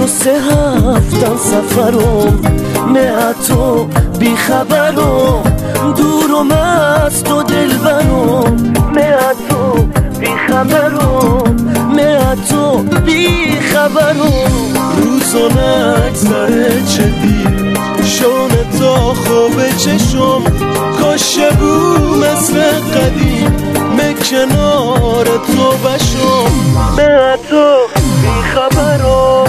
تو 3 هفتن سفرم، نه تو بیخبرم، دورم از تو دلبرم، نه تو بیخبرم، نه تو بیخبرم. روزا نگذره چه دیر شونه تا خوب چشم، کاشه بود مثل قدیم کنار تو بشم، نه تو بیخبرم.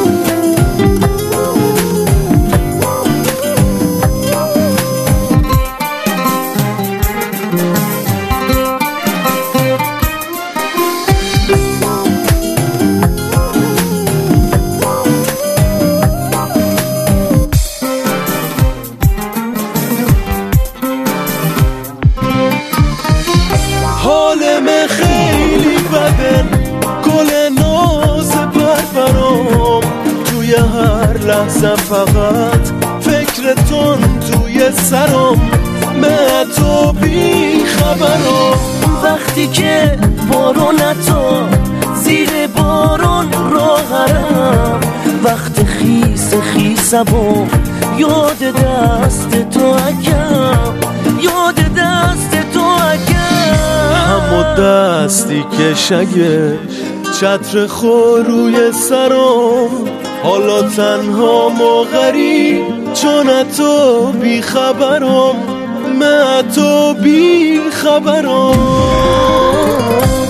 حالم خیلی بده، گل ناز پرپرام، توی هر لحظه فقط فکرتون توی سرام، من تو بی خبرام. وقتی که بارون تو زیر بارون راهرم، وقت خیس خیسم یاد دست تو اگم، یاد دست تو اگم. همو دستی که شگه چتر خور روی سرم، حالا تنها ما غریب چون تو بی خبرم، من تو بی خبرم.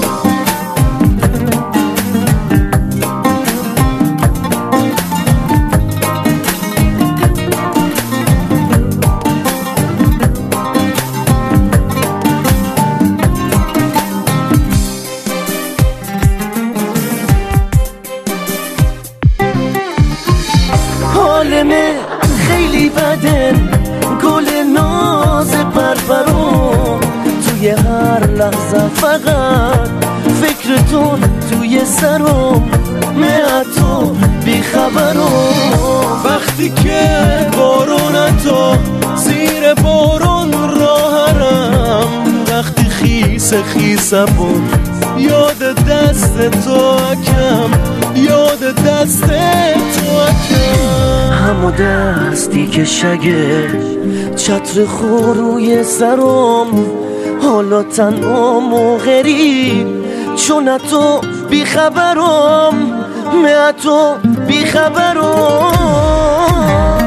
حالمه خیلی بده، گل ناز پرپرم، توی هر لحظه فقط فکرتون توی سرم، من تو بیخبرم. وقتی که بارون تو زیر بارون راهرم، وقتی خیس خیسم یاد دست تو اکم، یاد دست تو اکم. همو دستی که شگه چتر خور روی سرم، حالا تنها غریب چون تو بیخبرم، من تو بیخبرم.